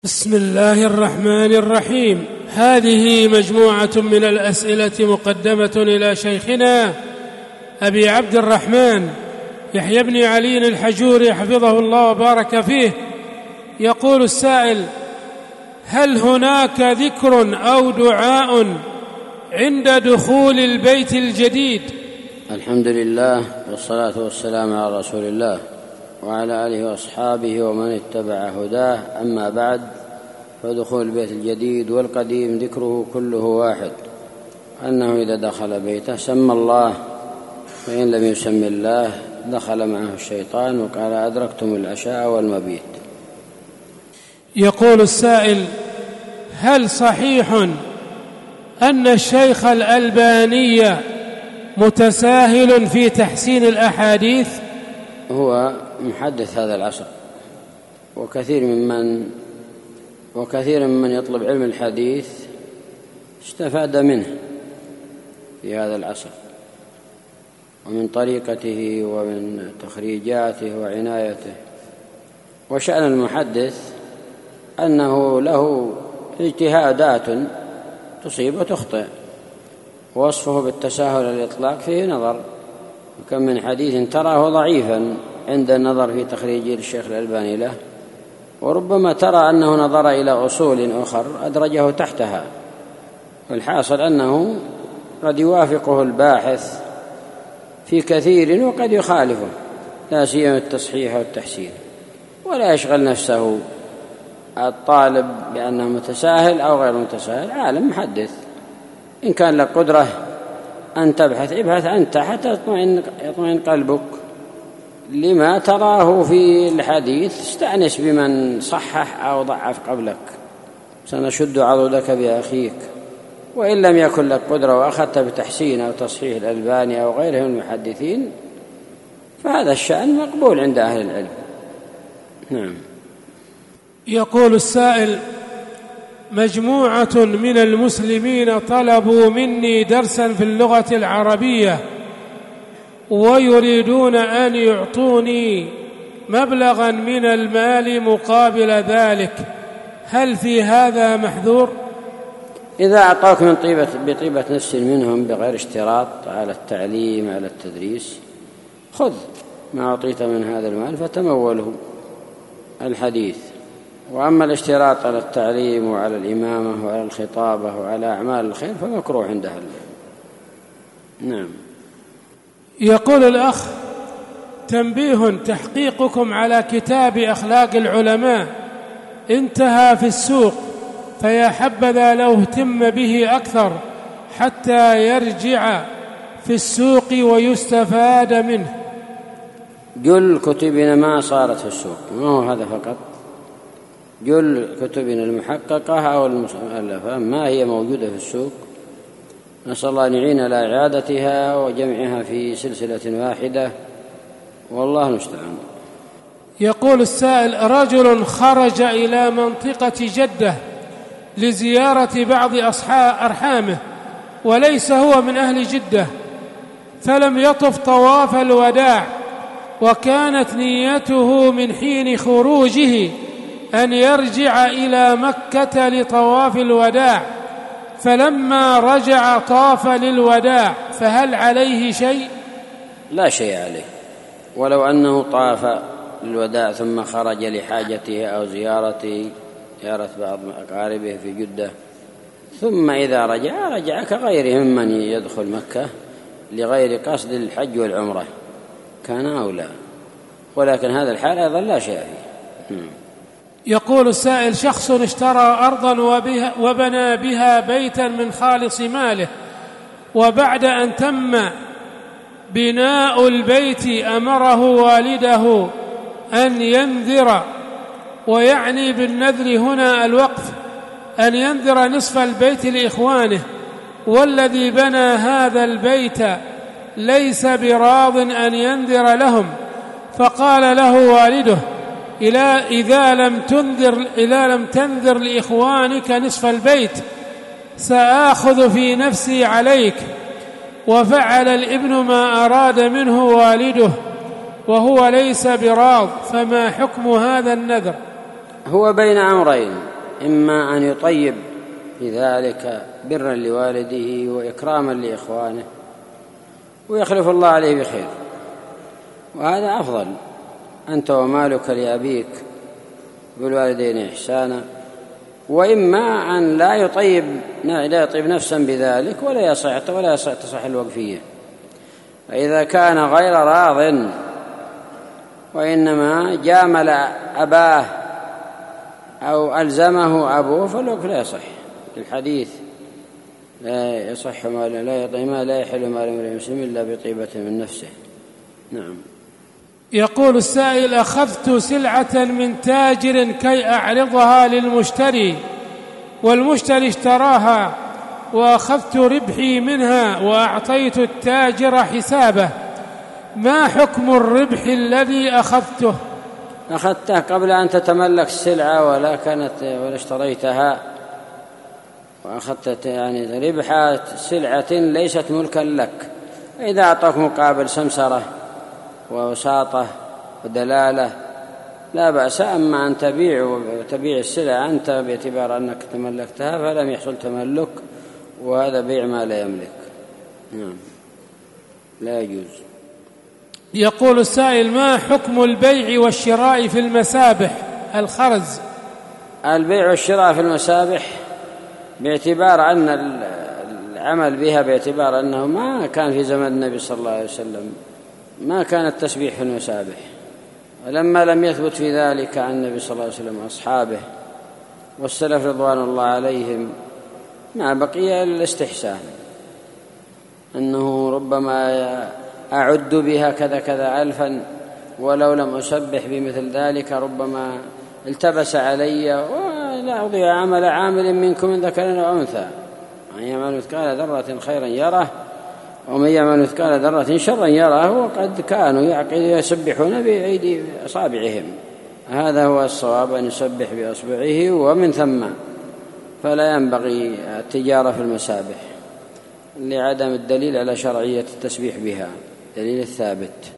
بسم الله الرحمن الرحيم. هذه مجموعة من الأسئلة مقدمة إلى شيخنا أبي عبد الرحمن يحيى بن علي الحجوري حفظه الله وبارك فيه. يقول السائل: هل هناك ذكر أو دعاء عند دخول البيت الجديد؟ الحمد لله والصلاة والسلام على رسول الله وعلى آله وأصحابه ومن اتبع هداه. أما بعد، فدخول البيت الجديد والقديم ذكره كله واحد، أنه إذا دخل بيته سمى الله، فإن لم يسم الله دخل معه الشيطان، وقال: أدركتم العشاء والمبيت. يقول السائل: هل صحيح أن الشيخ الألباني متساهل في تحسين الأحاديث؟ هو محدث هذا العصر، وكثير ممن يطلب علم الحديث استفاد منه في هذا العصر، ومن طريقته ومن تخريجاته وعنايته. وشأن المحدث أنه له اجتهادات تصيب وتخطئ، ووصفه بالتساهل الإطلاق فيه نظر، وكم من حديث تراه ضعيفا عند النظر في تخريج الشيخ الألباني له، وربما ترى أنه نظر إلى أصول أخر أدرجه تحتها. والحاصل أنه قد يوافقه الباحث في كثير وقد يخالفه، لا سيما التصحيح والتحسين، ولا يشغل نفسه الطالب بأنه متساهل أو غير متساهل. عالم محدث، إن كان لك قدرة أن تبحث ابحث أنت حتى يطمئن قلبك لما تراه في الحديث، استأنس بمن صحح أو ضعف قبلك، سنشد عضدك بأخيك. وإن لم يكن لك قدرة وأخذت بتحسين أو تصحيح الألباني أو غيرهم من المحدثين، فهذا الشأن مقبول عند أهل العلم. نعم. يقول السائل: مجموعة من المسلمين طلبوا مني درسا في اللغة العربية، ويريدون أن يعطوني مبلغا من المال مقابل ذلك، هل في هذا محذور؟ إذا أعطاك بطيبة نفس منهم بغير اشتراط على التعليم على التدريس، خذ ما أعطيت من هذا المال فتموله الحديث. وأما الاشتراط على التعليم وعلى الإمامة وعلى الخطابة وعلى أعمال الخير فمكروه عند أهل العلم. نعم. يقول الأخ: تنبيه، تحقيقكم على كتاب أخلاق العلماء انتهى في السوق، فيا حبذا لو اهتم به أكثر حتى يرجع في السوق ويستفاد منه. جل كتبنا ما صارت في السوق، ما هو هذا فقط، جل كتبنا المحققة أو المؤلفة ما هي موجودة في السوق. نسأل الله أن يعين على إعادتها وجمعها في سلسلة واحدة، والله المستعان. يقول السائل: رجل خرج إلى منطقة جدة لزيارة بعض أرحامه، وليس هو من أهل جدة، فلم يطف طواف الوداع، وكانت نيته من حين خروجه أن يرجع إلى مكة لطواف الوداع، فلما رجع طاف للوداع، فهل عليه شيء؟ لا شيء عليه، ولو أنه طاف للوداع ثم خرج لحاجته أو زيارة بعض أقاربه في جدة، ثم إذا رجع كغيره ممن يدخل مكة لغير قصد الحج والعمرة، كان أولى، ولكن هذا الحال أيضا لا شيء فيه. يقول السائل: شخص اشترى أرضا وبنى بها بيتا من خالص ماله، وبعد أن تم بناء البيت أمره والده أن ينذر، ويعني بالنذر هنا الوقف، أن ينذر نصف البيت لإخوانه، والذي بنى هذا البيت ليس براض أن ينذر لهم، فقال له والده: إذا لم تنذر لإخوانك نصف البيت سآخذ في نفسي عليك. وفعل الابن ما أراد منه والده وهو ليس براض، فما حكم هذا النذر؟ هو بين أمرين: إما أن يطيب في ذلك برا لوالده وإكراما لإخوانه ويخلف الله عليه بخير، وهذا أفضل، أنت ومالك لأبيك بالوالدين إحسانا. وإما أن لا يطيب نفسا بذلك ولا تصح الوقفية. فإذا كان غير راض وإنما جامل أباه أو ألزمه أبوه فالوقف لا يصح. الحديث لا يصح لا يحل مال امرئ مسلم إلا بطيبة من نفسه. نعم. يقول السائل: أخذت سلعة من تاجر كي أعرضها للمشتري، والمشتري اشتراها، وأخذت ربحي منها وأعطيت التاجر حسابه، ما حكم الربح الذي أخذته؟ أخذته قبل أن تتملك السلعة ولا اشتريتها، وأخذت يعني ربح سلعة ليست ملكا لك. إذا أعطاك مقابل سمسرة ووساطة ودلالة لا بأس. أما أن تبيع السلعة أنت باعتبار أنك تملكتها فلم يحصل تملك، وهذا بيع ما لا يملك. نعم، لا يجوز. يقول السائل: ما حكم البيع والشراء في المسابح الخرز؟ البيع والشراء في المسابح باعتبار أن العمل بها باعتبار أنه ما كان في زمن النبي صلى الله عليه وسلم، ما كان التسبيح في المسابح، ولما لم يثبت في ذلك عن النبي صلى الله عليه وسلم وأصحابه والسلف رضوان الله عليهم، ما بقي الاستحسان، أنه ربما أعد بها كذا ألفا ولو لم أسبح بمثل ذلك ربما التبس علي، ولا أضيع عمل عامل منكم من ذكر أو أنثى، من يعمل مثقال ذرة خيرا يره ومن يعمل مثقال ذرة شرا يره. وقد كانوا يسبحون بأيدي أصابعهم، هذا هو الصواب، أن يسبح بأصبعه، ومن ثم فلا ينبغي التجارة في المسابح لعدم الدليل على شرعية التسبيح بها، دليل الثابت.